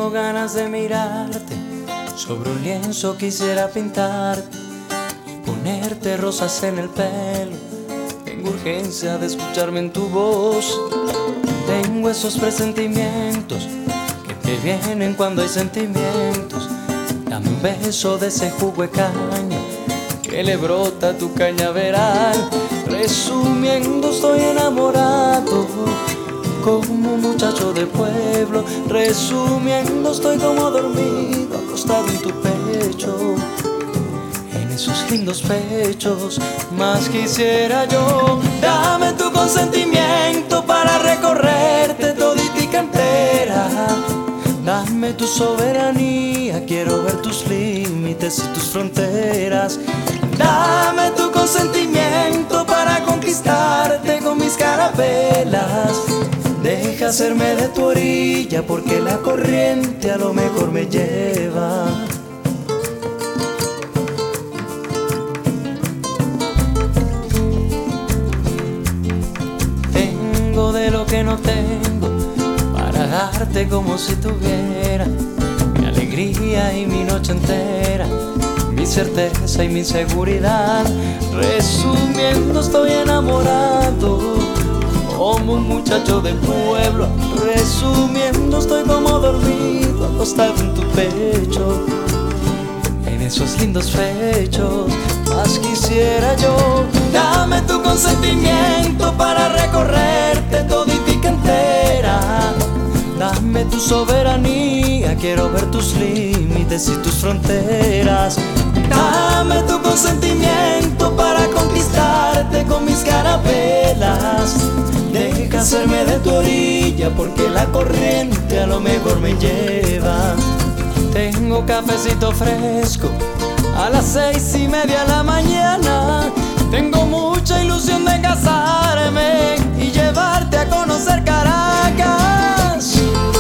Tengo ganas de mirarte, sobre un lienzo quisiera pintarte y ponerte rosas en el pelo. Tengo urgencia de escucharme en tu voz. Tengo esos presentimientos que te vienen cuando hay sentimientos. Dame un beso de ese jugo de caña que le brota a tu cañaveral. Resumiendo, estoy enamorado como un muchacho de pueblo. Resumiendo, estoy como dormido, acostado en tu pecho, en esos lindos pechos. Más quisiera yo. Dame tu consentimiento para recorrerte toditica entera. Dame tu soberanía, quiero ver tus límites y tus fronteras. Dame tu consentimiento para conquistarte con mis carabelas. Deja hacerme de tu orilla, porque la corriente a lo mejor me lleva. Tengo de lo que no tengo para darte como si tuviera mi alegría y mi noche entera, mi certeza y mi seguridad. Resumiendo, estoy enamorado como un muchacho del pueblo. Resumiendo, estoy como dormido, acostado en tu pecho, en esos lindos pechos. Más quisiera yo. Dame tu consentimiento para recorrerte toditica entera. Dame tu soberanía, quiero ver tus límites y tus fronteras. Dame tu consentimiento para conquistarte con mis carabelas. Deja hacerme de tu orilla, porque la corriente a lo mejor me lleva. Tengo cafecito fresco a las 6:30 de la mañana. Tengo mucha ilusión de casarme y llevarte a conocer Caracas.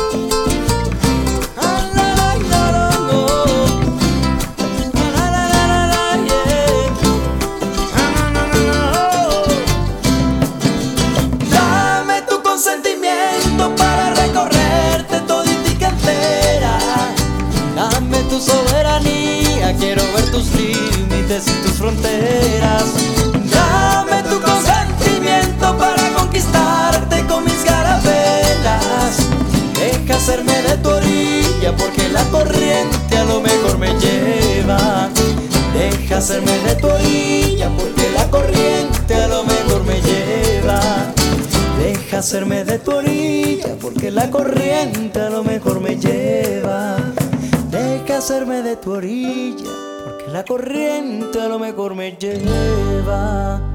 Dame tu consentimiento para recorrerte toditica entera. Dame tu soberanía, quiero ver tus límites y tus fronteras. Dame tu consentimiento para conquistarte con mis carabelas. Deja hacerme de tu orilla, porque la corriente a lo mejor me lleva. Deja hacerme de tu orilla, porque la corriente a lo mejor me lleva. Deja hacerme de tu orilla, porque la corriente a lo mejor me lleva. Deja hacerme de tu orilla, porque la corriente a lo mejor me lleva.